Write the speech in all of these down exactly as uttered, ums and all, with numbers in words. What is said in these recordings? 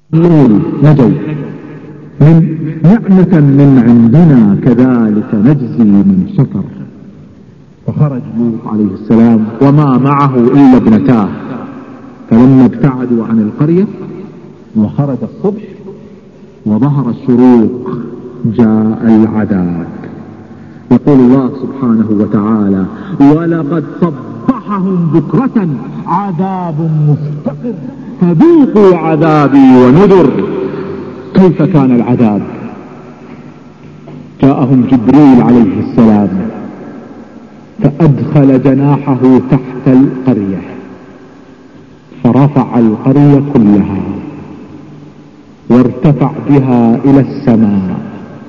نجوا من نعمة من عندنا كذلك نجزي من شكر. فخرج لوط عليه السلام وما معه إلا ابنتاه، فلما ابتعدوا عن القرية وخرج الصبح وظهر الشروق جاء العذاب. يقول الله سبحانه وتعالى: ولقد صبحهم بكرة عذاب مستقر فذوقوا عذابي ونذر. كيف كان العذاب؟ جاءهم جبريل عليه السلام فأدخل جناحه تحت القرية فرفع القرية كلها وارتفع بها إلى السماء،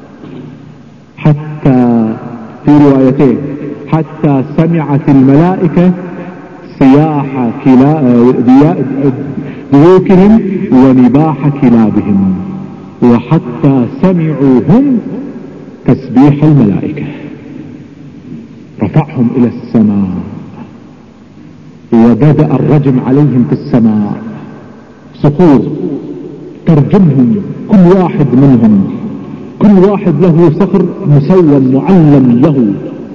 حتى في روايتين حتى سمعت الملائكة صياح ديوكهم ونباح كلابهم، وحتى سمعوا هم تسبيح الملائكة. رفعهم إلى السماء وبدأ الرجم عليهم في السماء، صخور ترجمهم، كل واحد منهم كل واحد له صخر مسوم معلم له.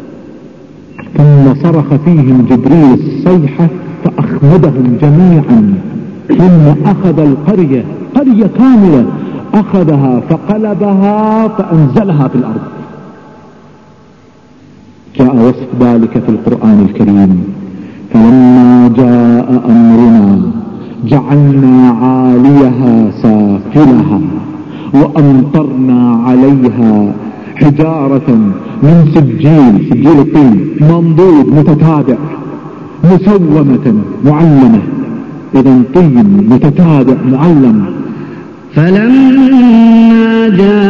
ثم صرخ فيهم جبريل الصيحة فأخمدهم جميعا، ثم أخذ القرية قرية كاملة أخذها فقلبها فأنزلها في الأرض. جاء وصف ذلك في القرآن الكريم: فلما جاء أمرنا جعلنا عاليها سافلها وأمطرنا عليها حجارة من سجيل سجيل الطين منضود متتابع مسومة معلمة. إذن طين متتابع معلم. فلما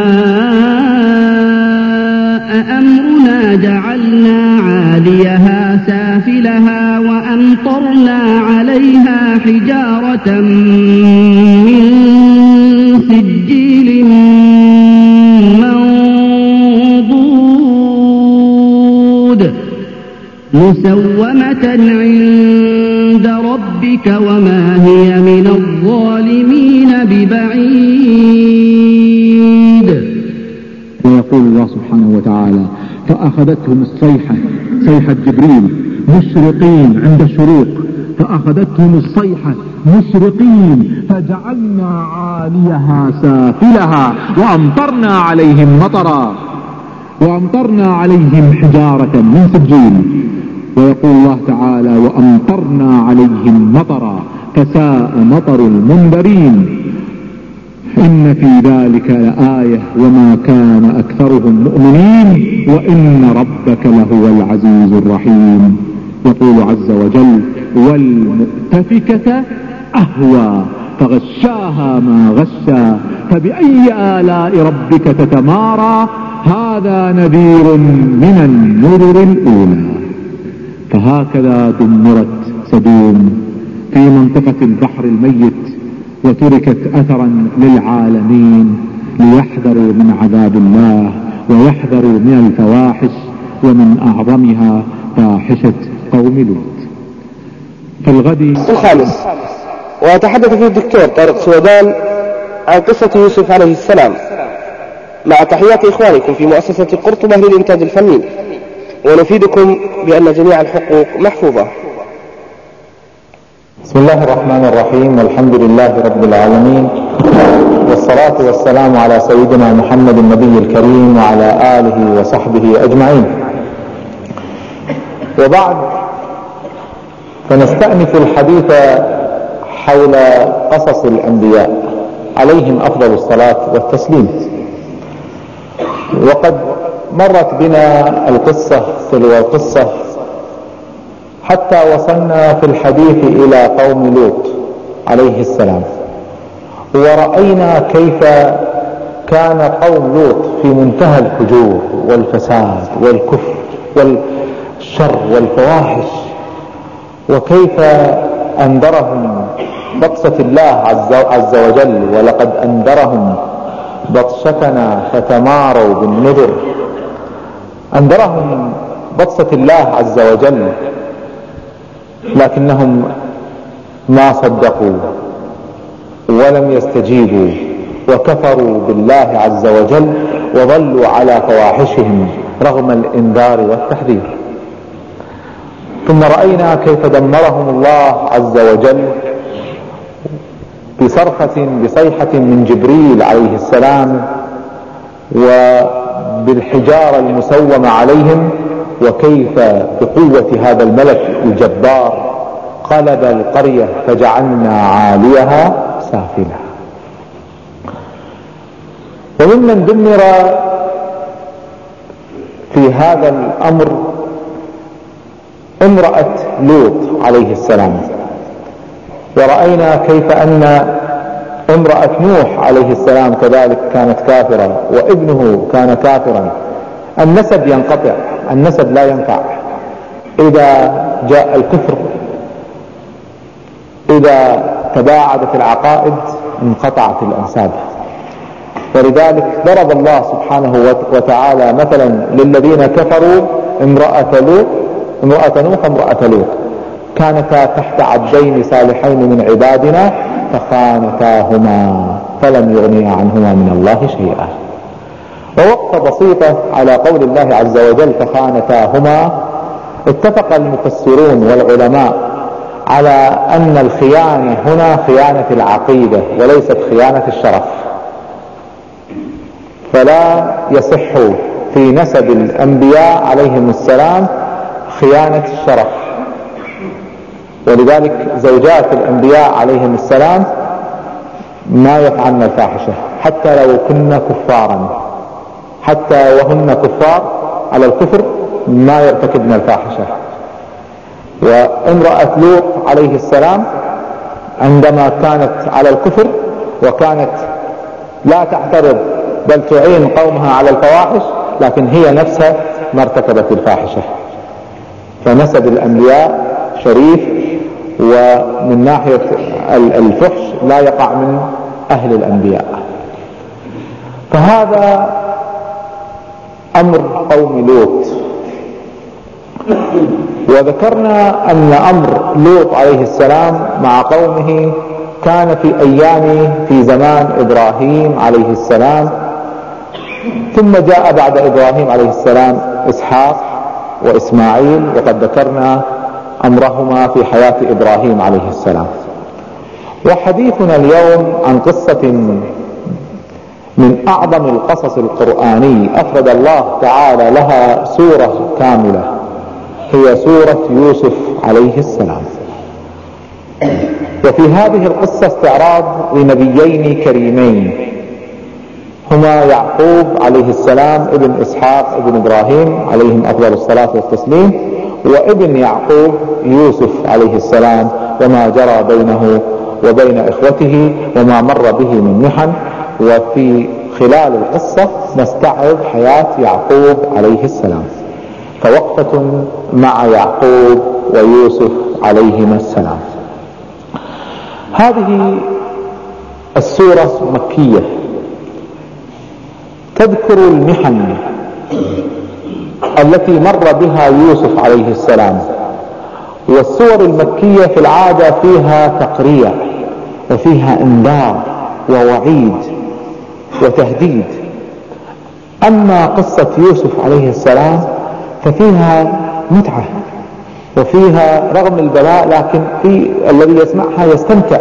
جاء أمرنا جعلنا عاليها سافلها وأمطرنا عليها حجارة من سجيل منضود مسومة عند ربك وما هي من الظالمين ببعيد. ويقول الله سبحانه وتعالى: فأخذتهم الصيحة، صيحة جبريل، مشرقين عند الشروق، فأخذتهم الصيحة مشرقين فجعلنا عاليها سافلها وأمطرنا عليهم مطرا وأمطرنا عليهم حجارة من سجيل. ويقول الله تعالى: وأمطرنا عليهم مطرا فساء مطر المنذرين. إن في ذلك لآية وما كان أكثرهم مؤمنين وإن ربك لهو العزيز الرحيم. يقول عز وجل: والمؤتفكة أهوى فغشاها ما غشا فبأي آلاء ربك تتمارى هذا نذير من النذر الأولى. فهكذا دمرت سدوم في منطقة البحر الميت وتركت أثرا للعالمين ليحذروا من عذاب الله ويحذروا من الفواحش، ومن أعظمها فاحشة قوم لوط. في الغد الخامس، ويتحدث فيه الدكتور طارق سودان عن قصة يوسف عليه السلام، مع تحيات إخوانكم في مؤسسة قرطبة للإنتاج الفني، ونفيدكم بأن جميع الحقوق محفوظة. بسم الله الرحمن الرحيم، والحمد لله رب العالمين، والصلاة والسلام على سيدنا محمد النبي الكريم وعلى آله وصحبه أجمعين. وبعد، فنستأنف الحديث حول قصص الأنبياء عليهم أفضل الصلاة والتسليم. وقد مرت بنا القصة تلو القصة حتى وصلنا في الحديث إلى قوم لوط عليه السلام، ورأينا كيف كان قوم لوط في منتهى الفجور والفساد والكفر والشر والفواحش، وكيف أنذرهم بطشة الله عز وجل: ولقد أنذرهم بطشتنا فتماروا بالنذر. أنذرهم بطشة الله عز وجل، لكنهم ما صدقوا ولم يستجيبوا وكفروا بالله عز وجل وظلوا على فواحشهم رغم الإنذار والتحذير. ثم رأينا كيف دمرهم الله عز وجل بصرخة بصيحة من جبريل عليه السلام وبالحجارة المسومة عليهم، وكيف بقوة هذا الملك الجبار قلب القرية فجعلنا عاليها سافلة. وممن دمر في هذا الأمر امرأة لوط عليه السلام، ورأينا كيف أن امرأة نوح عليه السلام كذلك كانت كافرة وابنه كان كافرا. النسب ينقطع، النسب لا ينفع إذا جاء الكفر، إذا تباعدت العقائد انقطعت الأنساب. ولذلك ضرب الله سبحانه وتعالى مثلا للذين كفروا امرأة لوط امرأة نوح وامرأة لوط كانتا تحت عبدين صالحين من عبادنا فخانتاهما فلم يغنيا عنهما من الله شيئا. ووقت بسيطة على قول الله عز وجل فخانتاهما، اتفق المفسرون والعلماء على أن الخيانة هنا خيانة العقيدة وليست خيانة الشرف، فلا يصح في نسب الأنبياء عليهم السلام خيانة الشرف. ولذلك زوجات الأنبياء عليهم السلام ما يفعلن الفاحشة حتى لو كن كفارا، حتى وهن كفار على الكفر ما يرتكبن الفاحشة. وامرأة لوط عليه السلام عندما كانت على الكفر وكانت لا تعترض بل تعين قومها على الفواحش، لكن هي نفسها ما ارتكبت الفاحشة. فنسب الأنبياء شريف، ومن ناحية الفحش لا يقع من أهل الأنبياء. فهذا أمر قوم لوط. وذكرنا أن أمر لوط عليه السلام مع قومه كان في أيام في زمان إبراهيم عليه السلام، ثم جاء بعد إبراهيم عليه السلام إسحاق وإسماعيل، وقد ذكرنا أمرهما في حياة إبراهيم عليه السلام. وحديثنا اليوم عن قصة من أعظم القصص القرآني أفرد الله تعالى لها سورة كاملة، هي سورة يوسف عليه السلام. وفي هذه القصة استعراض لنبيين كريمين هما يعقوب عليه السلام ابن إسحاق ابن إبراهيم عليهم أفضل الصلاة والتسليم، وابن يعقوب يوسف عليه السلام وما جرى بينه وبين إخوته وما مر به من محن. وفي خلال القصة نستعرض حياة يعقوب عليه السلام، فوقفة مع يعقوب ويوسف عليهما السلام. هذه السورة مكية تذكر المحن التي مر بها يوسف عليه السلام. والسور المكية في العادة فيها تقريع وفيها انذار ووعيد وتهديد. أما قصة يوسف عليه السلام ففيها متعة وفيها رغم البلاء لكن في الذي يسمعها يستمتع،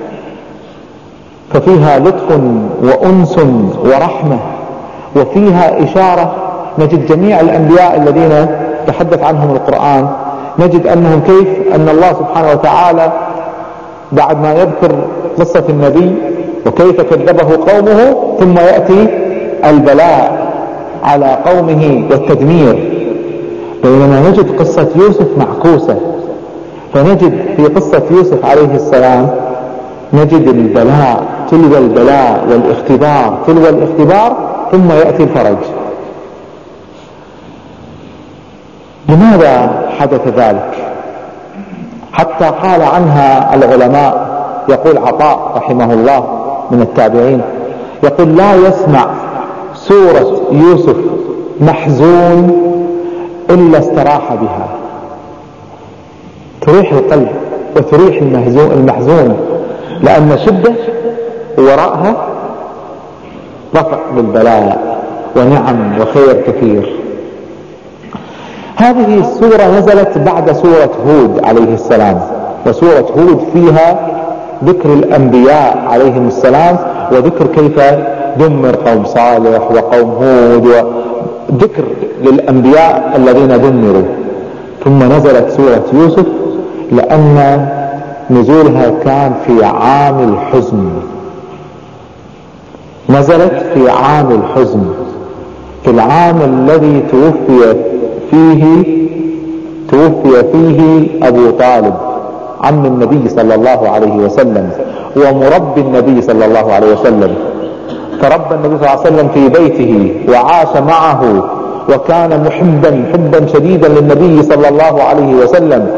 ففيها لطف وأنس ورحمة، وفيها إشارة. نجد جميع الأنبياء الذين تحدث عنهم القرآن نجد أنهم كيف أن الله سبحانه وتعالى بعد ما يذكر قصة النبي وكيف كذبه قومه ثم يأتي البلاء على قومه والتدمير. بينما نجد قصة يوسف معكوسة، فنجد في قصة يوسف عليه السلام نجد البلاء تلو البلاء والاختبار تلو الاختبار ثم يأتي الفرج. لماذا حدث ذلك؟ حتى قال عنها العلماء، يقول عطاء رحمه الله من التابعين، يقول لا يسمع سورة يوسف محزون إلا استراح بها. تريح القلب وتريح المحزون, المحزون لأن شدة وراءها رفع بالبلاء ونعم وخير كثير. هذه السورة نزلت بعد سورة هود عليه السلام، وسورة هود فيها ذكر الأنبياء عليهم السلام وذكر كيف دمر قوم صالح وقوم هود وذكر للأنبياء الذين دمروا. ثم نزلت سورة يوسف لأن نزولها كان في عام الحزن، نزلت في عام الحزن، في العام الذي توفي فيه توفي فيه أبو طالب عم النبي صلى الله عليه وسلم ومربي النبي صلى الله عليه وسلم. تربى النبي صلى الله عليه وسلم في بيته وعاش معه، وكان محبا حبا شديدا للنبي صلى الله عليه وسلم.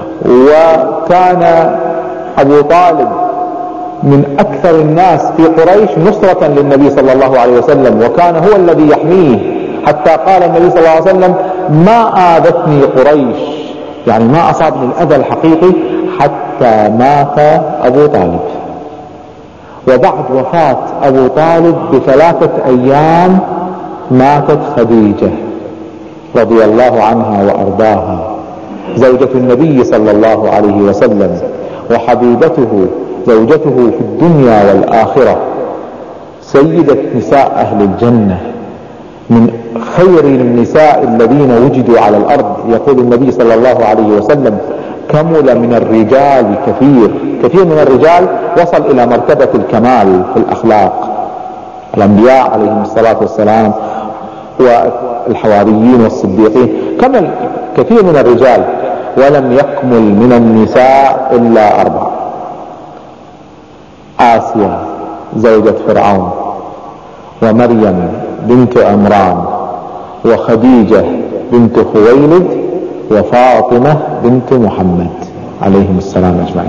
وكان أبو طالب من أكثر الناس في قريش نصرة للنبي صلى الله عليه وسلم، وكان هو الذي يحميه، حتى قال النبي صلى الله عليه وسلم: ما آذتني قريش، يعني ما أصابني الأذى الحقيقي حتى مات أبو طالب. وبعد وفاة أبو طالب بثلاثة أيام ماتت خديجة رضي الله عنها وأرضاها، زوجة النبي صلى الله عليه وسلم وحبيبته، زوجته في الدنيا والآخرة، سيدة نساء أهل الجنة، من خير النساء الذين وجدوا على الأرض. يقول النبي صلى الله عليه وسلم: كمل من الرجال كثير، كثير من الرجال وصل إلى مرتبة الكمال في الأخلاق، الأنبياء عليهم الصلاة والسلام والحواريين والصديقين، كمل كثير من الرجال، ولم يكمل من النساء إلا أربع: آسيا زوجة فرعون، ومريم بنت عمران، وخديجة بنت خويلد، وفاطمة بنت محمد عليهم السلام أجمعين.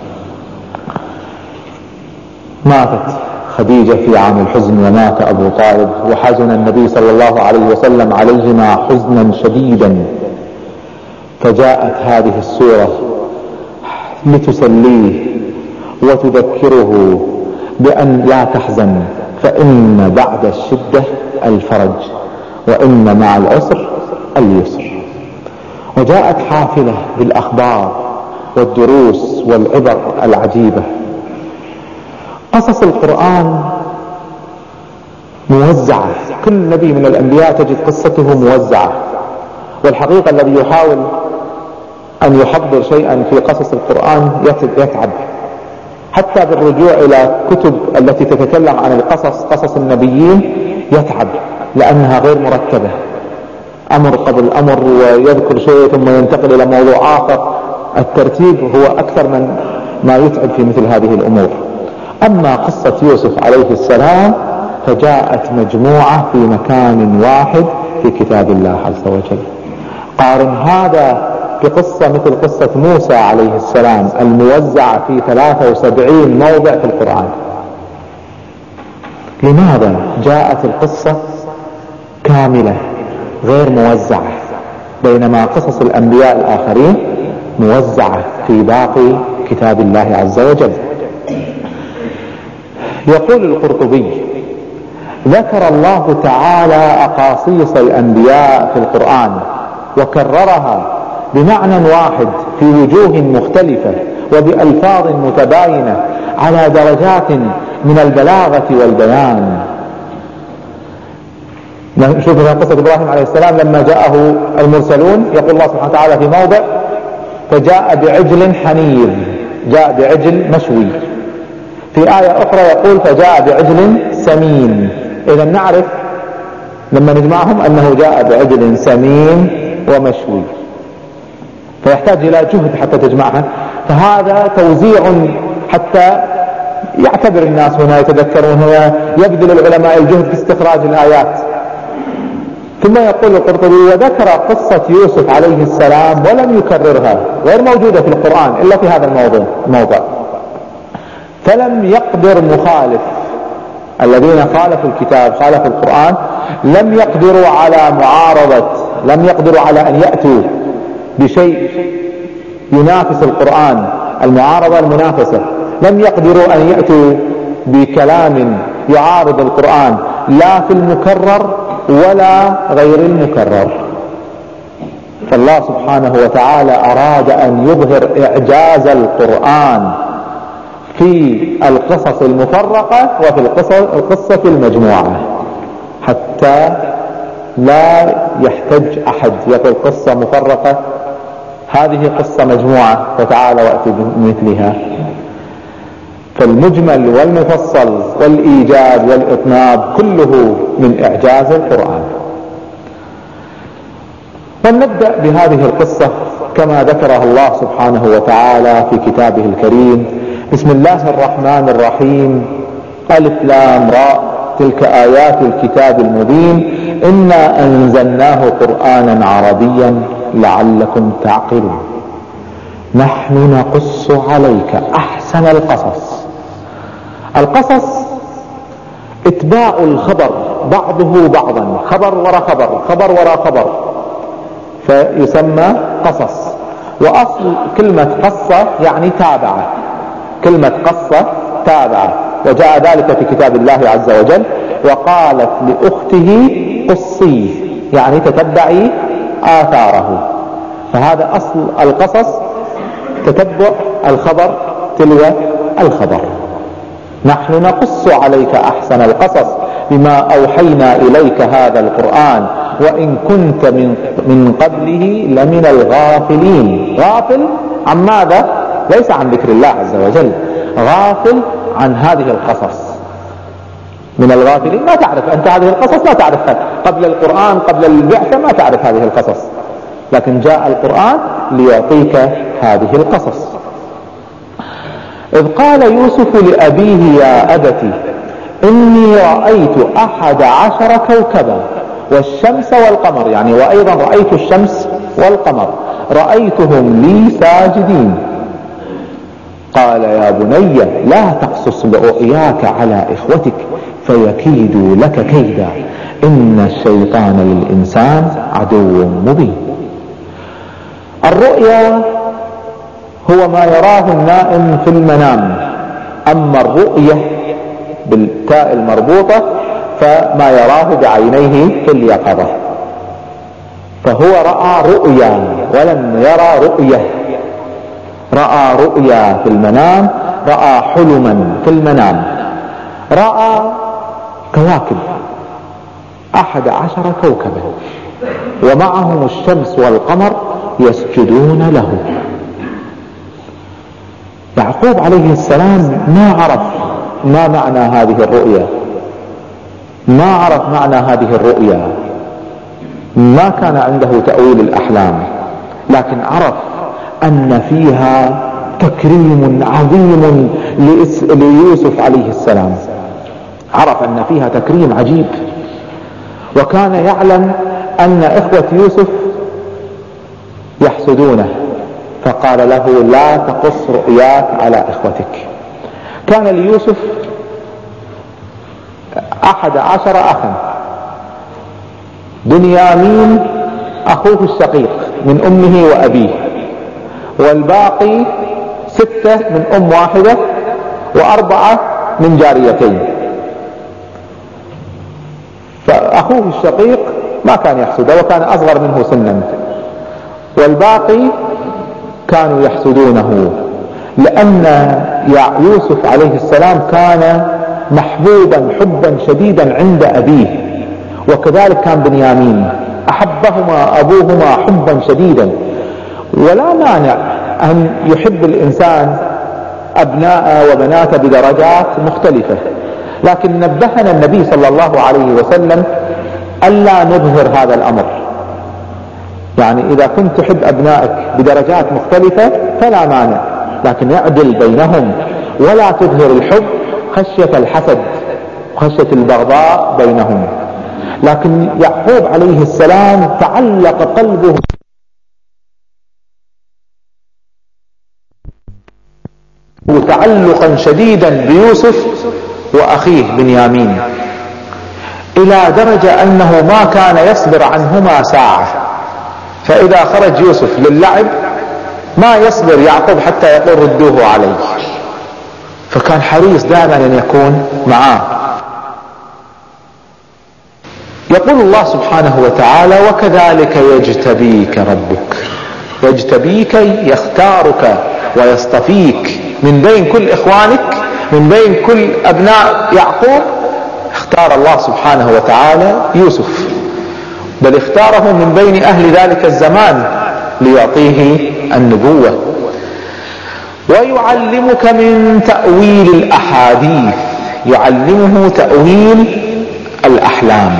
ماتت خديجة في عام الحزن ومات أبو طالب، وحزن النبي صلى الله عليه وسلم عليهما حزنا شديدا، فجاءت هذه السورة لتسليه وتذكره بأن لا تحزن، فإن بعد الشدة الفرج، وإن مع العسر اليسر. وجاءت حافلة بالأخبار والدروس والعبر العجيبة. قصص القرآن موزعة، كل نبي من الأنبياء تجد قصته موزعة، والحقيقة الذي يحاول أن يحضر شيئا في قصص القرآن يتعب، حتى بالرجوع إلى كتب التي تتكلم عن القصص، قصص النبيين، يتعب لأنها غير مرتبة، أمر قبل أمر ويذكر شيء ثم ينتقل إلى موضوع آخر. الترتيب هو أكثر من ما يتعب في مثل هذه الأمور. أما قصة يوسف عليه السلام فجاءت مجموعة في مكان واحد في كتاب الله عز وجل. قارن هذا بقصة مثل قصة موسى عليه السلام الموزعة في ثلاثة وسبعين موضع في القرآن. لماذا جاءت القصة كاملة غير موزعة، بينما قصص الأنبياء الآخرين موزعة في باقي كتاب الله عز وجل؟ يقول القرطبي: ذكر الله تعالى أقاصيص الأنبياء في القرآن وكررها بمعنى واحد في وجوه مختلفة وبألفاظ متباينة على درجات من البلاغة والبيان. نشوف في قصة إبراهيم عليه السلام لما جاءه المرسلون، يقول الله سبحانه وتعالى في موضع: فجاء بعجل حنيذ، جاء بعجل مشوي. في آية أخرى يقول: فجاء بعجل سمين. إذا نعرف لما نجمعهم أنه جاء بعجل سمين ومشوي، فيحتاج إلى جهد حتى تجمعها. فهذا توزيع حتى يعتبر الناس هنا، يتذكرون هنا، يبذل العلماء الجهد في استخراج الآيات. ثم يقول القرطبي: وذكر قصة يوسف عليه السلام ولم يكررها، غير موجودة في القرآن إلا في هذا الموضوع الموضع. فلم يقدر مخالف، الذين خالفوا الكتاب خالفوا القرآن، لم يقدروا على معارضة، لم يقدروا على أن يأتوا بشيء ينافس القرآن، المعارضة المنافسة، لم يقدروا أن يأتوا بكلام يعارض القرآن لا في المكرر ولا غير المكرر. فالله سبحانه وتعالى أراد أن يظهر إعجاز القرآن في القصص المفرقة وفي القصة المجموعة، حتى لا يحتج أحد يقول قصة مفرقة هذه قصة مجموعة فتعالى وأتي بمثلها. فالمجمل والمفصل والإيجاد والإطناب كله من إعجاز القرآن. فلنبدأ بهذه القصة كما ذكرها الله سبحانه وتعالى في كتابه الكريم. بسم الله الرحمن الرحيم. ألف لام راء، تلك آيات الكتاب المبين، إنا أنزلناه قرآنا عربيا لعلكم تعقلون. نحن نقص عليك أحسن القصص. القصص اتباع الخبر بعضه بعضا، خبر وراء خبر، خبر وراء خبر، فيسمى قصص. وأصل كلمة قصة يعني تابعة، كلمة قصة تابعة، وجاء ذلك في كتاب الله عز وجل: وقالت لأخته قصيه، يعني تتبعي آثاره. فهذا أصل القصص، تتبع الخبر تلو الخبر. نحن نقص عليك أحسن القصص بما أوحينا إليك هذا القرآن وإن كنت من, من قبله لمن الغافلين. غافل عن ماذا؟ ليس عن ذكر الله عز وجل، غافل عن هذه القصص. من الغافلين، ما تعرف أنت هذه القصص، ما تعرفها قبل القرآن، قبل البعثة ما تعرف هذه القصص، لكن جاء القرآن ليعطيك هذه القصص. إذ قال يوسف لأبيه: يا أبت إني رأيت أحد عشر كوكبا والشمس والقمر، يعني وأيضا رأيت الشمس والقمر رأيتهم لي ساجدين. قال: يا بني لا تقصص رؤياك على إخوتك فيكيدوا لك كيدا إن الشيطان للإنسان عدو مبين. الرؤيا هو ما يراه النائم في المنام، أما الرؤية بالتاء المربوطة فما يراه بعينيه في اليقظة. فهو رأى رؤيا ولم يرى رؤية. رأى رؤيا في المنام، رأى حلما في المنام، رأى كواكب أحد عشر كوكبا ومعهم الشمس والقمر يسجدون له. يعقوب عليه السلام ما عرف ما معنى هذه الرؤيا، ما عرف معنى هذه الرؤيا، ما كان عنده تأويل الأحلام، لكن عرف أن فيها تكريم عظيم ليوسف عليه السلام، عرف أن فيها تكريم عجيب، وكان يعلم أن إخوة يوسف يحسدونه، فقال له: لا تقص رؤياك على إخوتك. كان ليوسف أحد عشر أخا، بنيامين أخوه الشقيق من أمه وأبيه، والباقي ستة من أم واحدة وأربعة من جاريتين. فأخوه الشقيق ما كان يحسده وكان أصغر منه سنا، والباقي كانوا يحسدونه، لأن يوسف عليه السلام كان محبوبا حبا شديدا عند أبيه، وكذلك كان بنيامين، أحبهما أبوهما حبا شديدا. ولا مانع أن يحب الإنسان أبناء وبنات بدرجات مختلفة، لكن نبهنا النبي صلى الله عليه وسلم ألا نظهر هذا الأمر. يعني إذا كنت تحب أبنائك بدرجات مختلفة فلا مانع، لكن اعدل بينهم ولا تظهر الحب خشية الحسد وخشية البغضاء بينهم. لكن يعقوب عليه السلام تعلق قلبه تعلقا شديدا بيوسف وأخيه بنيامين، إلى درجة أنه ما كان يصبر عنهما ساعة. فإذا خرج يوسف للعب ما يصبر يعقوب حتى يقول: ردوه علي. فكان حريص دائما أن يكون معاه. يقول الله سبحانه وتعالى: وكذلك يجتبيك ربك. يجتبيك يختارك ويصطفيك من بين كل إخوانك، من بين كل أبناء يعقوب. اختار الله سبحانه وتعالى يوسف، بل اختاره من بين أهل ذلك الزمان ليعطيه النبوة. ويعلمك من تأويل الأحاديث، يعلمه تأويل الأحلام.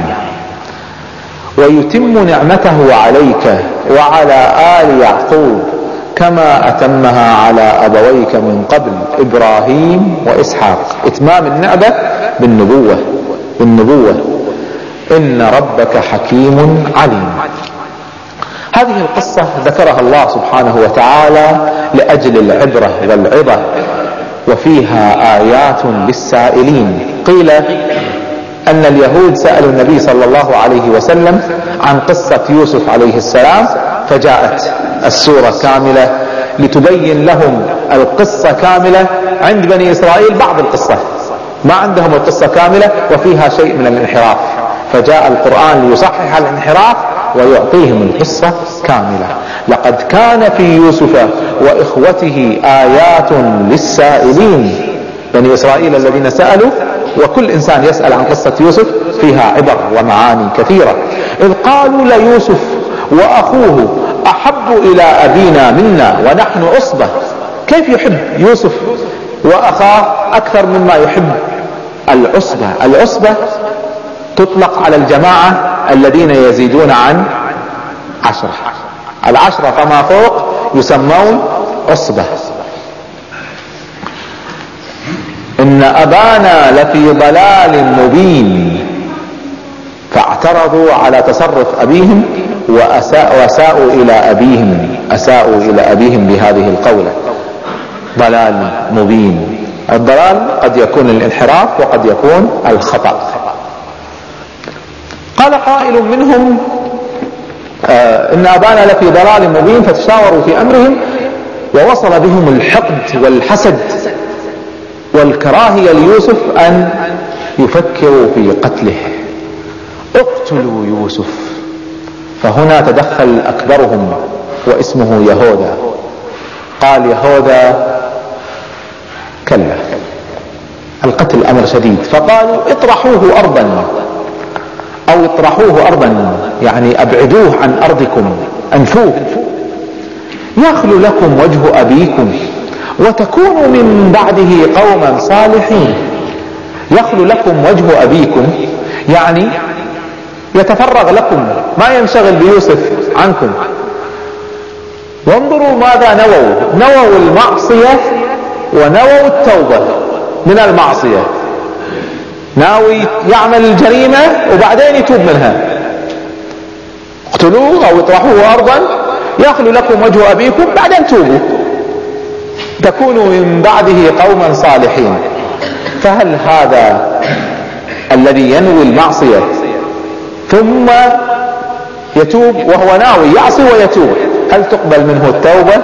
ويتم نعمته عليك وعلى آل يعقوب كما أتمها على أبويك من قبل إبراهيم وإسحاق. إتمام النعمة بالنبوة بالنبوة إن ربك حكيم عليم. هذه القصة ذكرها الله سبحانه وتعالى لأجل العبرة والعظة، وفيها آيات للسائلين. قيل أن اليهود سألوا النبي صلى الله عليه وسلم عن قصة يوسف عليه السلام، فجاءت السورة كاملة لتبين لهم القصة كاملة. عند بني إسرائيل بعض القصة، ما عندهم القصة كاملة وفيها شيء من الانحراف، فجاء القرآن ليصحح الانحراف ويعطيهم القصة كاملة. لقد كان في يوسف وإخوته آيات للسائلين. بني إسرائيل الذين سألوا، وكل إنسان يسأل عن قصة يوسف فيها عبر ومعاني كثيرة. إذ قالوا ليوسف وأخوه أحب إلى أبينا منا ونحن عصبة. كيف يحب يوسف وأخاه أكثر مما يحب العصبة؟ العصبة تطلق على الجماعة الذين يزيدون عن عشرة، العشرة فما فوق يسمون عصبة. إن أبانا لفي ضلال مبين، فاعترضوا على تصرف أبيهم وأساءوا إلى أبيهم أساءوا إلى أبيهم بهذه القولة. ضلال مبين. الضلال قد يكون الانحراف وقد يكون الخطأ. قال قائل منهم: آه إن أبانا لفي ضلال مبين، فتشاوروا في أمرهم، ووصل بهم الحقد والحسد والكراهية ليوسف أن يفكروا في قتله. اقتلوا يوسف. فهنا تدخل أكبرهم واسمه يهوذا. قال يهوذا: كلا، القتل أمر شديد. فقالوا: اطرحوه أرضا، أو اطرحوه أرضا يعني أبعدوه عن أرضكم، أنفوه، يخلو لكم وجه أبيكم وتكونوا من بعده قوما صالحين. يخلو لكم وجه أبيكم يعني يتفرغ لكم، ما ينشغل بيوسف عنكم. وانظروا ماذا نووا، نووا المعصية ونووا التوبة من المعصية. ناوي يعمل الجريمة وبعدين يتوب منها. اقتلوه أو اطرحوه أرضا يخلو لكم وجه أبيكم، بعدين توبوا، تكونوا من بعده قوما صالحين. فهل هذا الذي ينوي المعصية ثم يتوب وهو ناوي يعصي ويتوب، هل تقبل منه التوبة؟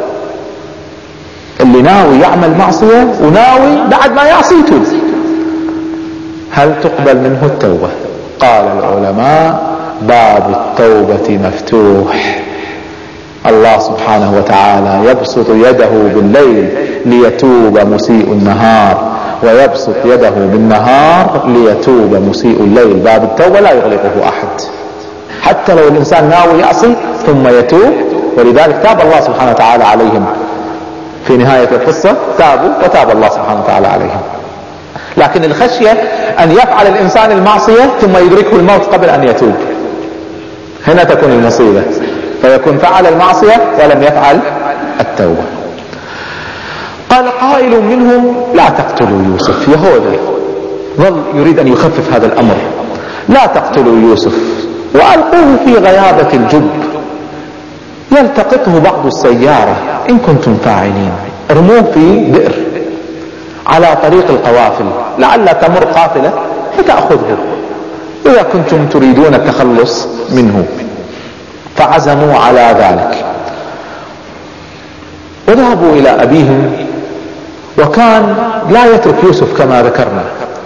اللي ناوي يعمل معصية وناوي بعد ما يعصي يتوب، هل تقبل منه التوبة؟ قال العلماء: باب التوبة مفتوح. الله سبحانه وتعالى يبسط يده بالليل ليتوب مسيء النهار، ويبسط يده بالنهار ليتوب مسيء الليل. باب التوبة لا يغلقه أحد، حتى لو الإنسان ناوي يعصي ثم يتوب. ولذلك تاب الله سبحانه وتعالى عليهم في نهاية القصة، تابوا وتاب الله سبحانه وتعالى عليهم. لكن الخشية أن يفعل الإنسان المعصية ثم يدركه الموت قبل أن يتوب، هنا تكون المصيبة، فيكون فعل المعصية ولم يفعل التوبة. قال قائل منهم: لا تقتلوا يوسف. يهوذا ظل يريد أن يخفف هذا الأمر. لا تقتلوا يوسف وألقوه في غيابة الجب يلتقطه بعض السيارة إن كنتم فاعلين. ارموه في بئر على طريق القوافل، لعل تمر قافلة فتأخذه إذا كنتم تريدون التخلص منه. فعزموا على ذلك وذهبوا إلى أبيهم وكان لا يترك يوسف كما ذكرنا.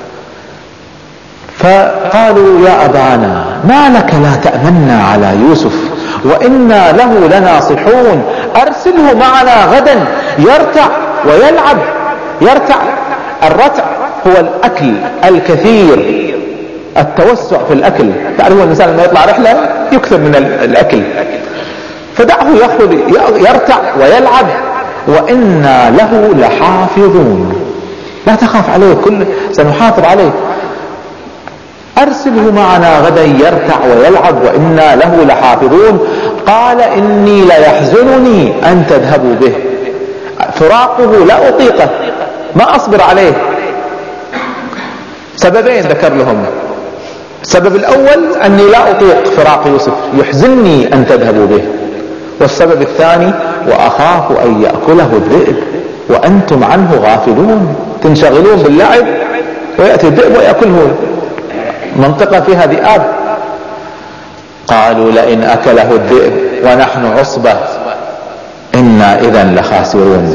فقالوا يا أبانا ما لك لا تأمنا على يوسف وإنا له لناصحون أرسله معنا غدا يرتع ويلعب. يرتع، الرتع هو الأكل الكثير، التوسع في الأكل. تعرفون الإنسان لما يطلع رحلة يكثر من الأكل، فدعه يأخذ يرتع ويلعب وإنا له لحافظون. لا تخاف عليه، كل سنحافظ عليه. أرسله معنا غدا يرتع ويلعب وإنا له لحافظون. قال إني ليحزنني أن تذهبوا به، فراقه لا أطيقه، ما أصبر عليه. سببين ذكر لهم. السبب الأول أني لا أطيق فراق يوسف، يحزنني أن تذهبوا به. والسبب الثاني وأخاف أن يأكله الذئب وأنتم عنه غافلون، تنشغلون باللعب ويأتي الذئب ويأكله. منطقة فيها ذئاب. قالوا لئن أكله الذئب ونحن عصبة إنا إذا لخاسرون.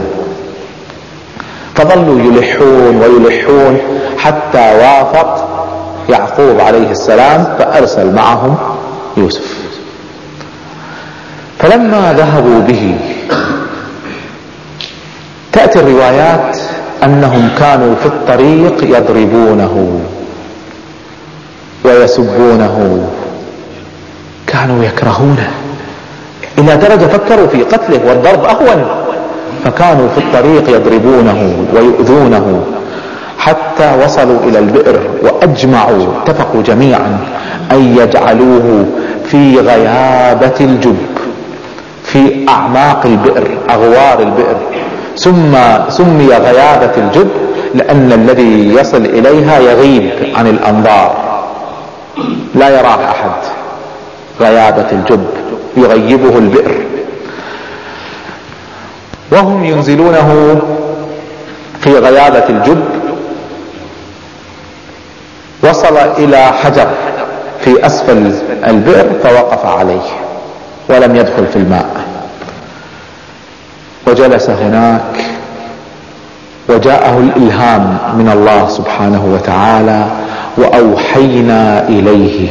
فظلوا يلحون ويلحون حتى وافق يعقوب عليه السلام فأرسل معهم يوسف. فلما ذهبوا به تأتي الروايات أنهم كانوا في الطريق يضربونه ويسبونه، كانوا يكرهونه إلى درجة فكروا في قتله والضرب أهون. فكانوا في الطريق يضربونه ويؤذونه حتى وصلوا إلى البئر، وأجمعوا اتفقوا جميعا أن يجعلوه في غيابة الجب، في أعماق البئر، أغوار البئر. ثم سمي غيابة الجب لأن الذي يصل إليها يغيب عن الأنظار، لا يراه أحد. غيابة الجب يغيبه البئر. وهم ينزلونه في غيابة الجب وصل إلى حجر في أسفل البئر فوقف عليه ولم يدخل في الماء، وجلس هناك وجاءه الإلهام من الله سبحانه وتعالى وأوحينا إليه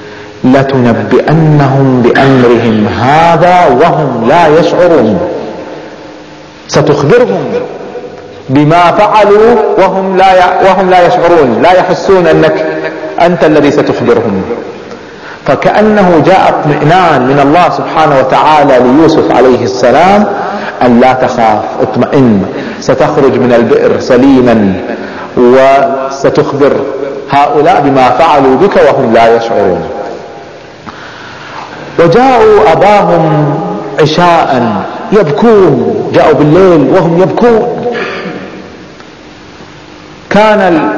لتنبئنهم بأمرهم هذا وهم لا يشعرون. ستخبرهم بما فعلوا وهم لا وهم لا يشعرون، لا يحسون أنك أنت الذي ستخبرهم. فكأنه جاء اطمئنان من الله سبحانه وتعالى ليوسف عليه السلام أن لا تخاف، اطمئن، ستخرج من البئر سليما وستخبر هؤلاء بما فعلوا بك وهم لا يشعرون. وجاءوا أباهم عشاء يبكون، جاءوا بالليل وهم يبكون. كان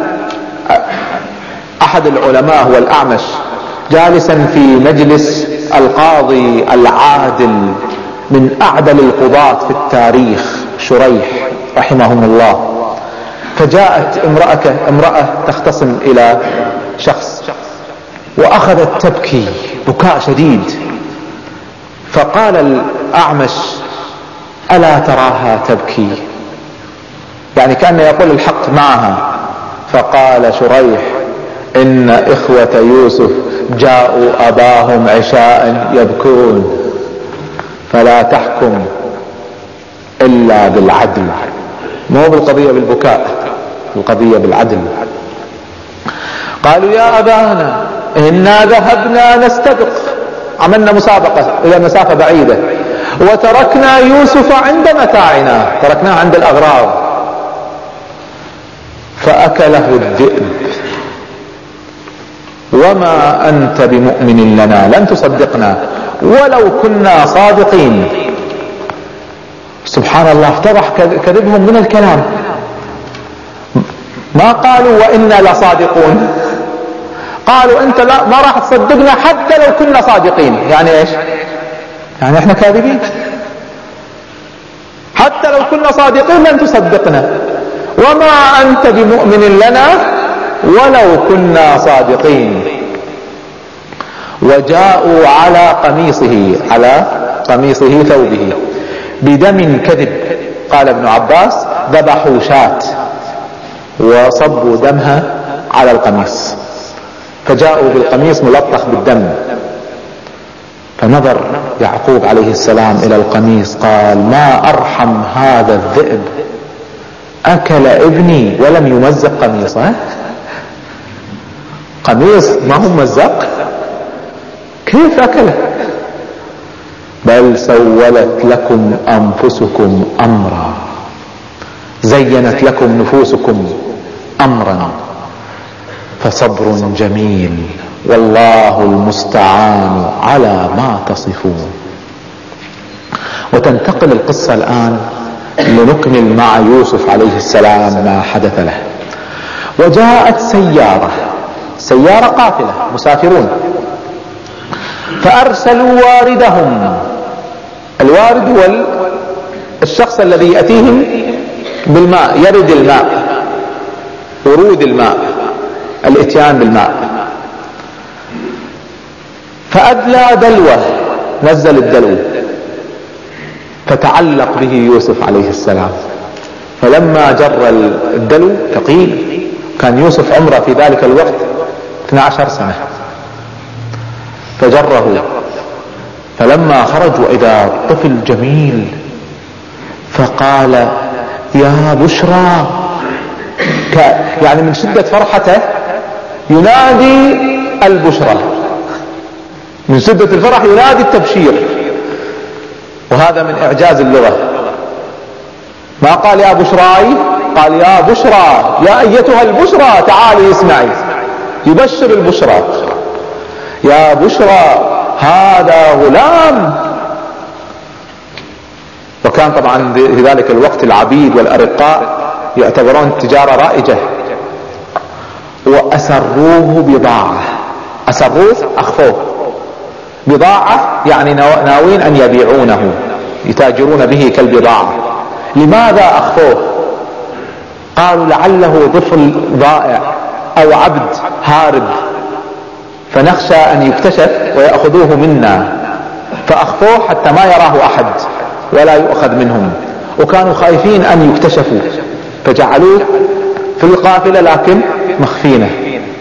أحد العلماء هو الأعمش جالسا في مجلس القاضي العادل من أعدل القضاة في التاريخ شريح رحمهم الله. فجاءت امرأة, امرأة تختصم إلى شخص وأخذت تبكي بكاء شديد. فقال الأعمش ألا تراها تبكي، يعني كأنه يقول الحق معها. فقال شريح إن إخوة يوسف جاءوا أباهم عشاء يبكون، فلا تحكم إلا بالعدل. مو بالقضية بالبكاء، القضية بالعدل. قالوا يا أبانا إنا ذهبنا نستبق، عملنا مسابقة إلى مسافة بعيدة، وتركنا يوسف عند متاعنا، تركناه عند الأغراض، فأكله الذئب وما أنت بمؤمن لنا، لن تصدقنا ولو كنا صادقين. سبحان الله، افتضح كذبهم من الكلام. ما قالوا وإنا لصادقون، قالوا أنت لا ما راح تصدقنا حتى لو كنا صادقين. يعني إيش؟ يعني إحنا كاذبين، حتى لو كنا صادقين لن تصدقنا، وما أنت بمؤمن لنا ولو كنا صادقين. وجاءوا على قميصه، على قميصه ثوبه بدم كذب، قال ابن عباس ذبحوا شاة وصبوا دمها على القميص، فجاءوا بالقميص ملطخ بالدم، فنظر يعقوب عليه السلام الى القميص قال ما ارحم هذا الذئب، اكل ابني ولم يمزق قميصه. قميص ما هو ممزق، كيف اكله؟ بل سولت لكم انفسكم امرا، زينت لكم نفوسكم امرا، فصبر جميل والله المستعان على ما تصفون. وتنتقل القصة الآن لنكمل مع يوسف عليه السلام ما حدث له. وجاءت سيارة سيارة قافلة مسافرون، فأرسلوا واردهم. الوارد هو الشخص الذي يأتيهم بالماء، يرد الماء، ورود الماء، الاتيان بالماء. فأدلى دلوه، نزل الدلو، فتعلق به يوسف عليه السلام. فلما جر الدلو ثقيل، كان يوسف عمره في ذلك الوقت اثنتا عشرة سنة، فجره. فلما خرج وإذا طفل جميل، فقال يا بشرى، يعني من شدة فرحته ينادي البشرى، من شدة الفرح ينادي التبشير. وهذا من إعجاز اللغة، ما قال يا بشراي، قال يا بشرى، يا أيتها البشرى تعالي اسمعي، يبشر البشرى. يا بشرى هذا غلام. وكان طبعا في ذلك الوقت العبيد والأرقاء يعتبرون التجارة رائجة. وأسروه بضاعة، أسروه أخفوه، بضاعة يعني ناوين أن يبيعونه، يتاجرون به كالبضاعة. لماذا أخفوه؟ قالوا لعله طفل ضائع أو عبد هارب، فنخشى أن يكتشف ويأخذوه منا، فأخفوه حتى ما يراه أحد ولا يؤخذ منهم. وكانوا خايفين أن يكتشفوا، فجعلوه في القافلة لكن مخفينه.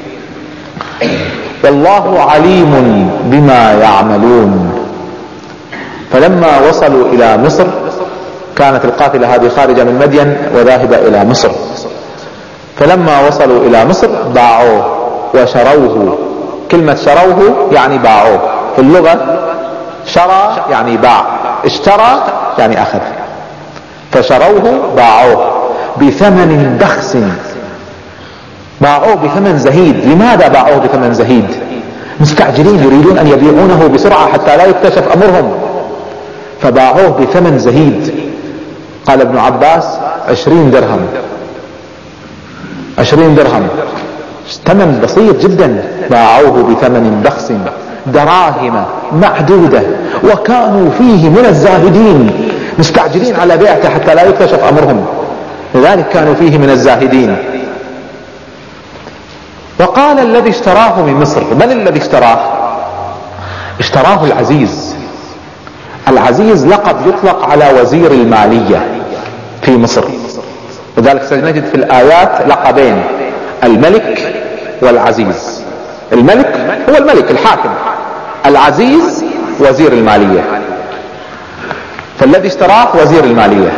والله عليم بما يعملون. فلما وصلوا إلى مصر، كانت القافلة هذه خارجة من مدين وذاهبة إلى مصر. فلما وصلوا إلى مصر باعوه وشروه. كلمة شروه يعني باعوه، في اللغة شرى يعني باع، اشترى يعني أخذ. فشروه باعوه بثمن بخس، باعوه بثمن زهيد. لماذا باعوه بثمن زهيد؟ مستعجلين، يريدون أن يبيعونه بسرعة حتى لا يكتشف أمرهم، فباعوه بثمن زهيد. قال ابن عباس عشرين درهم، عشرين درهم، ثمن بسيط جدا. باعوه بثمن بخس، دراهم معدودة. وكانوا فيه من الزاهدين، مستعجلين على بيعته حتى لا يكتشف أمرهم، لذلك كانوا فيه من الزاهدين. وقال الذي اشتراه من مصر، من الذي اشتراه؟ اشتراه العزيز. العزيز لقب يطلق على وزير المالية في مصر، وذلك سنجد في الآيات لقبين، الملك والعزيز. الملك هو الملك الحاكم، العزيز وزير المالية. فالذي اشتراه وزير المالية.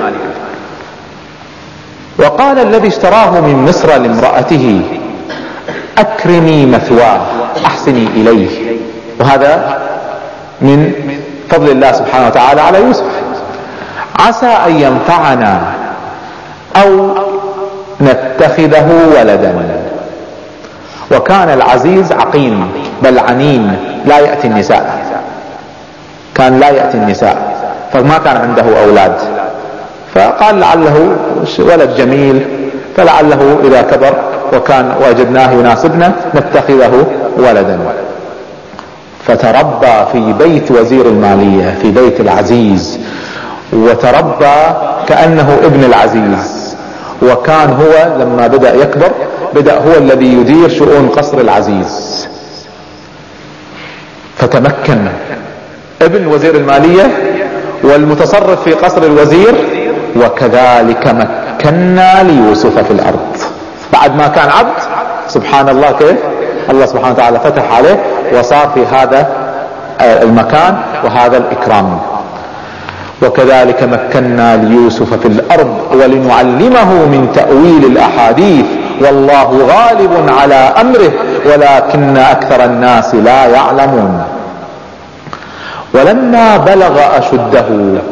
وقال الذي اشتراه من مصر لامرأته أكرمي مثواه أحسني إليه. وهذا من فضل الله سبحانه وتعالى على يوسف. عسى أن ينفعنا أو نتخذه ولدا. وكان العزيز عقيم بل عنين، لا يأتي النساء، كان لا يأتي النساء، فما كان عنده أولاد، فقال لعله ولد جميل، فلعله إذا كبر وكان وجدناه يناسبنا نتخذه ولدا. فتربى في بيت وزير المالية، في بيت العزيز، وتربى كأنه ابن العزيز. وكان هو لما بدأ يكبر بدأ هو الذي يدير شؤون قصر العزيز، فتمكن ابن وزير المالية والمتصرف في قصر الوزير وكذلك مكنا ليوسف في الأرض. بعد ما كان عبد سبحان الله كيف الله سبحانه وتعالى فتح عليه وصار في هذا المكان وهذا الإكرام. وكذلك مكنا ليوسف في الأرض ولنعلمه من تأويل الأحاديث والله غالب على أمره ولكن أكثر الناس لا يعلمون. ولما بلغ أشده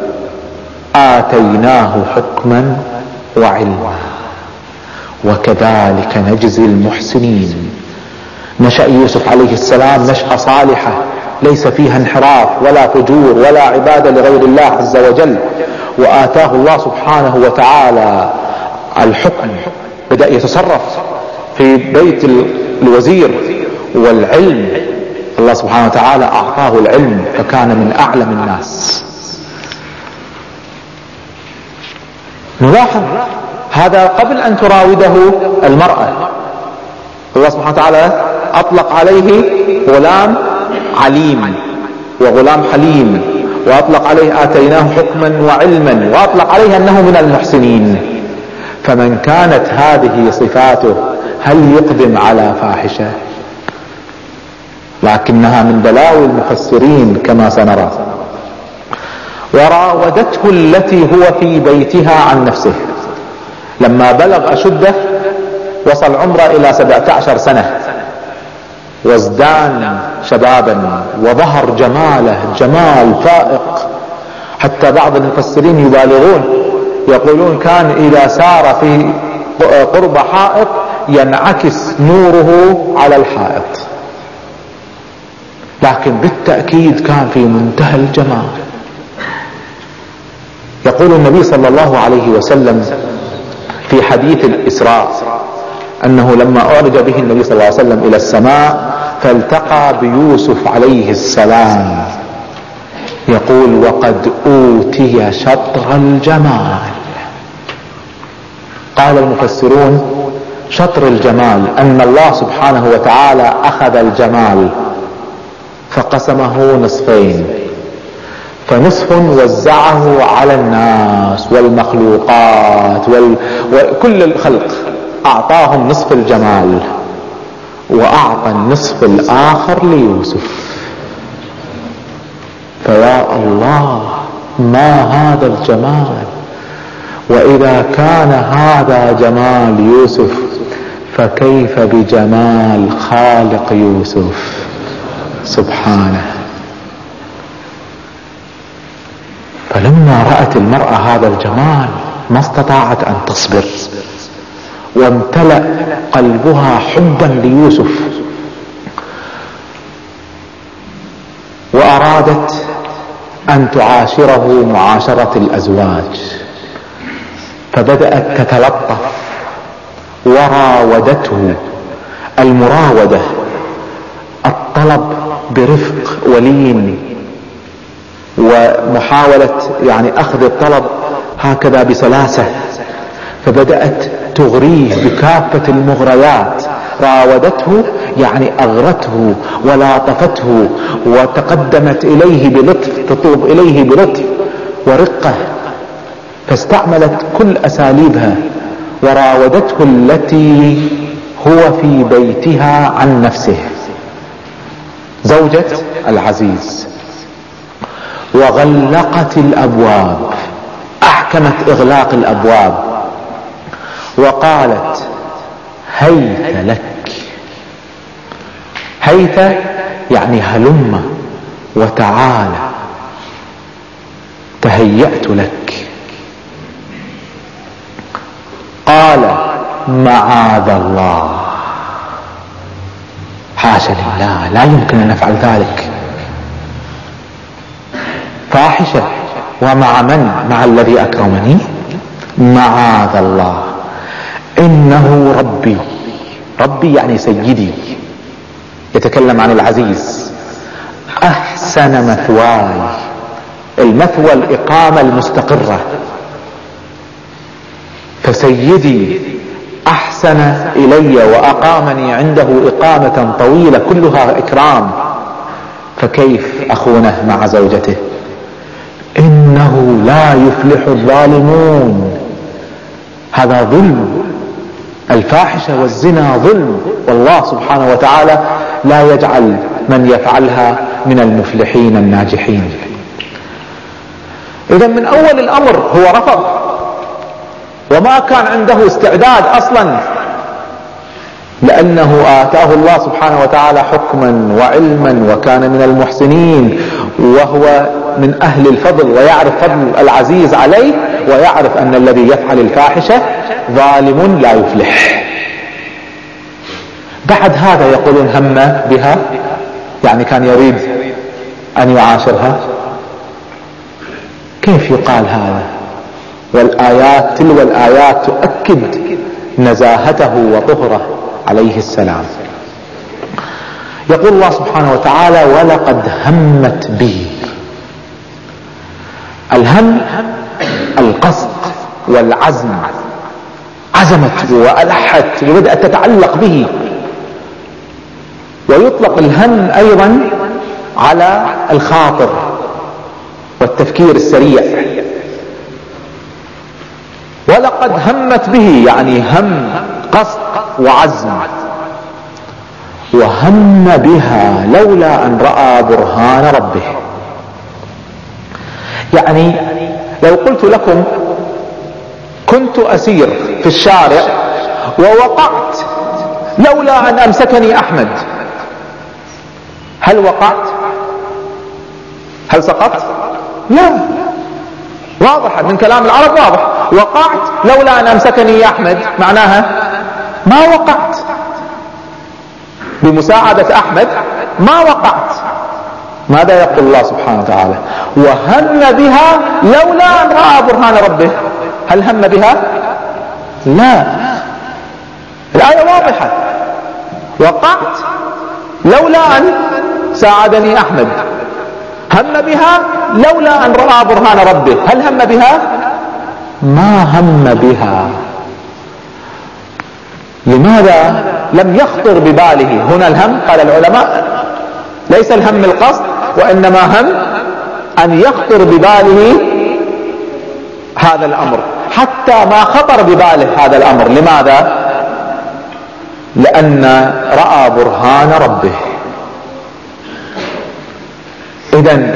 آتيناه حكما وعلما وكذلك نجزي المحسنين. نشأ يوسف عليه السلام نشأة صالحة ليس فيها انحراف ولا فجور ولا عبادة لغير الله عز وجل، وآتاه الله سبحانه وتعالى الحكم، بدأ يتصرف في بيت الوزير، والعلم الله سبحانه وتعالى أعطاه العلم فكان من أعلم الناس. نلاحظ هذا قبل أن تراوده المرأة، الله سبحانه وتعالى أطلق عليه غلام عليم وغلام حليم، وأطلق عليه آتيناه حكما وعلما، وأطلق عليه أنه من المحسنين. فمن كانت هذه صفاته هل يقدم على فاحشة؟ لكنها من بلاوي المفسرين كما سنرى. وراودته التي هو في بيتها عن نفسه. لما بلغ أشده وصل عمره إلى سبعة عشر سنة وازدان شبابا وظهر جماله جمال فائق، حتى بعض المفسرين يبالغون يقولون كان إذا سار في قرب حائط ينعكس نوره على الحائط، لكن بالتأكيد كان في منتهى الجمال. يقول النبي صلى الله عليه وسلم في حديث الإسراء أنه لما أعرج به النبي صلى الله عليه وسلم إلى السماء فالتقى بيوسف عليه السلام، يقول وقد أوتي شطر الجمال. قال المفسرون شطر الجمال أن الله سبحانه وتعالى أخذ الجمال فقسمه نصفين، فنصف وزعه على الناس والمخلوقات وال... وكل الخلق، أعطاهم نصف الجمال وأعطى النصف الآخر ليوسف. فيا الله ما هذا الجمال! وإذا كان هذا جمال يوسف فكيف بجمال خالق يوسف سبحانه. فلما رأت المرأة هذا الجمال ما استطاعت أن تصبر، وامتلأ قلبها حبا ليوسف، وأرادت أن تعاشره معاشرة الأزواج، فبدأت تتلطف وراودته. المراودة الطلب برفق ولين، ومحاولة يعني أخذ الطلب هكذا بسلاسة، فبدأت تغريه بكافة المغريات. راودته يعني أغرته ولاطفته وتقدمت إليه بلطف، تطوب إليه بلطف ورقة، فاستعملت كل أساليبها. وراودته التي هو في بيتها عن نفسه، زوجة العزيز، وغلقت الأبواب، أحكمت إغلاق الأبواب، وقالت هيت لك. هيت يعني هلم وتعالى، تهيأت لك. قال معاذ الله، حاشا لله، لا يمكن أن نفعل ذلك. فاحشة، ومع من؟ مع الذي أكرمني. معاذ الله، إنه ربي. ربي يعني سيدي، يتكلم عن العزيز. أحسن مثواي، المثوى الإقامة المستقرة، فسيدي أحسن إلي وأقامني عنده إقامة طويلة كلها إكرام، فكيف أخونه مع زوجته؟ إنه لا يفلح الظالمون. هذا ظلم، الفاحشة والزنا ظلم، والله سبحانه وتعالى لا يجعل من يفعلها من المفلحين الناجحين. إذا من أول الأمر هو رفض، وما كان عنده استعداد أصلا، لأنه آتاه الله سبحانه وتعالى حكما وعلما وكان من المحسنين، وهو من أهل الفضل ويعرف فضل العزيز عليه، ويعرف أن الذي يفعل الفاحشة ظالم لا يفلح. بعد هذا يقولون هم بها، يعني كان يريد أن يعاشرها. كيف يقال هذا؟ والآيات تلو الآيات تؤكد نزاهته وطهره عليه السلام. يقول الله سبحانه وتعالى ولقد همت به. الهم القصد والعزم، عزمت وألحت وبدأت تتعلق به. ويطلق الهم أيضا على الخاطر والتفكير السريع. ولقد همت به يعني هم قصد وعزم. وهم بها لولا أن رأى برهان ربه. يعني لو قلت لكم كنت أسير في الشارع ووقعت لولا أن أمسكني أحمد، هل وقعت؟ هل سقطت؟ لا، واضح من كلام العرب، واضح. وقعت لولا أن أمسكني أحمد معناها ما وقعت. بمساعدة أحمد ما وقعت. ماذا يقول الله سبحانه وتعالى؟ وهم بها لولا أن رأى برهان ربه. هل هم بها؟ لا، الآية واضحة. وقعت لولا أن ساعدني أحمد. هم بها لولا أن رأى برهان ربه. هل هم بها؟ ما هم بها. لماذا لم يخطر بباله هنا الهم؟ قال العلماء ليس الهم القصد، وإنما هم أن يخطر بباله هذا الأمر. حتى ما خطر بباله هذا الأمر. لماذا؟ لأن رأى برهان ربه. إذن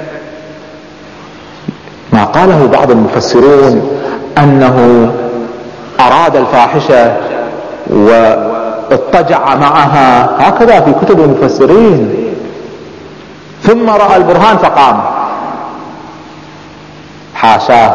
ما قاله بعض المفسرون أنه أراد الفاحشة واضطجع معها، هكذا في كتب المفسرين، ثم رأى البرهان فقام. حاشاه،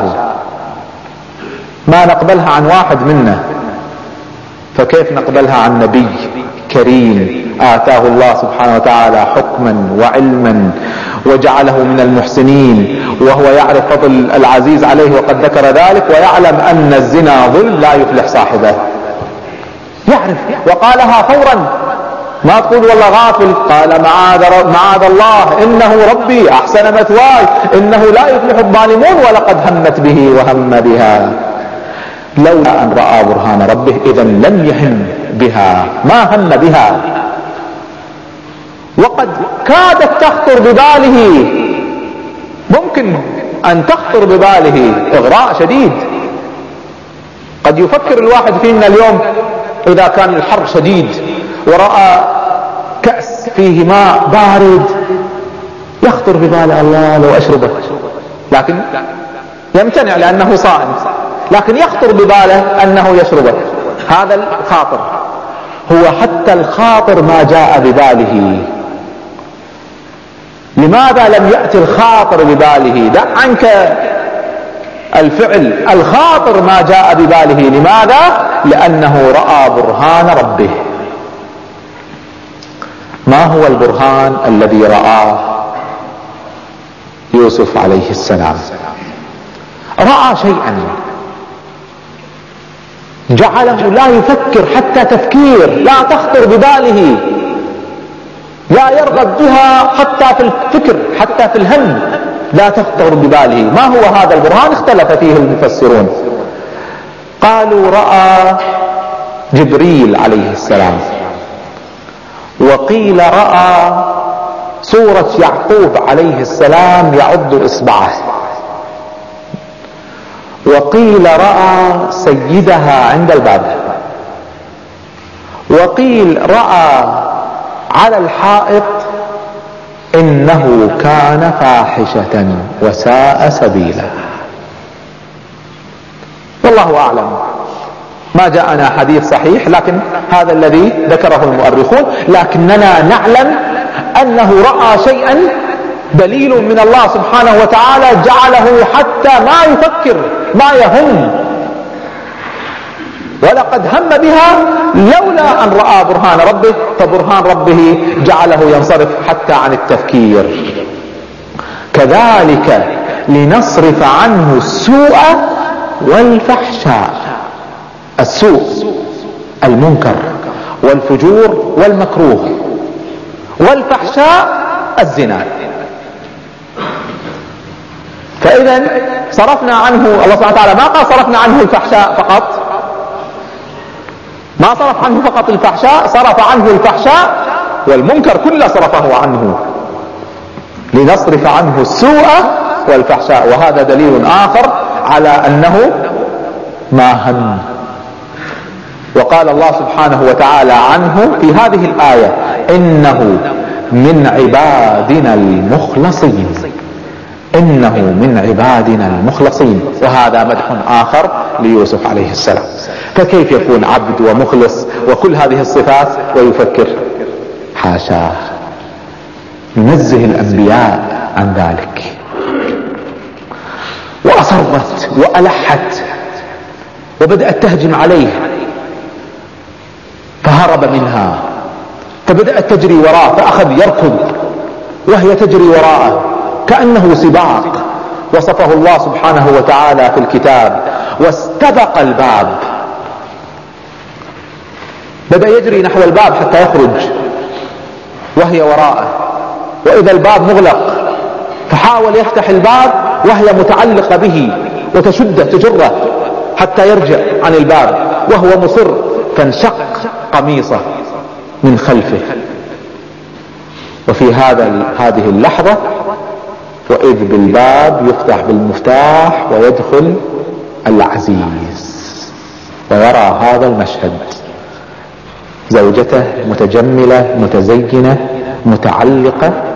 ما نقبلها عن واحد منا، فكيف نقبلها عن نبي كريم آتاه الله سبحانه وتعالى حكما وعلما وجعله من المحسنين، وهو يعرف فضل العزيز عليه وقد ذكر ذلك، ويعلم أن الزنا ظلم لا يفلح صاحبه. يعرف وقالها فورا، ما تقول والله غافل. قال معاذ, معاذ الله إنه ربي أحسن مثواي إنه لا يفلح الظالمون ولقد همت به وهم بها لولا أن رأى برهان ربه. إذن لم يهم بها، ما هم بها. وقد كادت تخطر بباله، ممكن أن تخطر بباله إغراء شديد. قد يفكر الواحد فينا اليوم إذا كان الحر شديد ورأى كأس فيه ماء بارد، يخطر بباله الله لو أشربه، لكن يمتنع لأنه صائم، لكن يخطر بباله أنه يشربه. هذا الخاطر. هو حتى الخاطر ما جاء بباله. لماذا لم يأتي الخاطر بباله؟ دع عنك الفعل، الخاطر ما جاء بباله. لماذا؟ لأنه رأى برهان ربه. ما هو البرهان الذي رآه يوسف عليه السلام؟ رأى شيئا جعله لا يفكر حتى تفكير لا تخطر بباله، لا يرغب بها حتى في الفكر، حتى في الهم لا تخطر بباله. ما هو هذا البرهان؟ اختلف فيه المفسرون. قالوا رأى جبريل عليه السلام، وقيل رأى صورة يعقوب عليه السلام يعض إصبعه وقيل رأى سيدها عند الباب، وقيل رأى على الحائط إنه كان فاحشة وساء سبيلا. والله أعلم، ما جاءنا حديث صحيح، لكن هذا الذي ذكره المؤرخون. لكننا نعلم أنه رأى شيئا دليل من الله سبحانه وتعالى جعله حتى ما يفكر، ما يهم، ولقد هم بها لولا أن رأى برهان ربه، فبرهان ربه جعله ينصرف حتى عن التفكير. كذلك لنصرف عنه السوء والفحشاء. السوء المنكر والفجور والمكروه، والفحشاء الزنا. فإذا صرفنا عنه، الله سبحانه وتعالى ما قال صرفنا عنه الفحشاء فقط، ما صرف عنه فقط الفحشاء، صرف عنه الفحشاء والمنكر كله صرفه عنه، لنصرف عنه السوء والفحشاء. وهذا دليل آخر على أنه ما هم. وقال الله سبحانه وتعالى عنه في هذه الآية: إنه من عبادنا المخلصين، إنه من عبادنا المخلصين. وهذا مدح آخر ليوسف عليه السلام. فكيف يكون عبد ومخلص وكل هذه الصفات ويفكر؟ حاشاه، ننزه الأنبياء عن ذلك. وأصرت وألحت وبدأت تهجم عليه، فهرب منها، فبدأت تجري وراءه، فأخذ يركض وهي تجري وراءه كأنه سباق. وصفه الله سبحانه وتعالى في الكتاب: واستبق الباب. بدأ يجري نحو الباب حتى يخرج وهي وراءه، وإذا الباب مغلق، فحاول يفتح الباب وهي متعلقة به وتشده تجره حتى يرجع عن الباب وهو مصر، فانشق قميصه من خلفه. وفي هذا هذه اللحظة وإذ بالباب يفتح بالمفتاح ويدخل العزيز ويرى هذا المشهد: زوجته متجملة متزينة متعلقة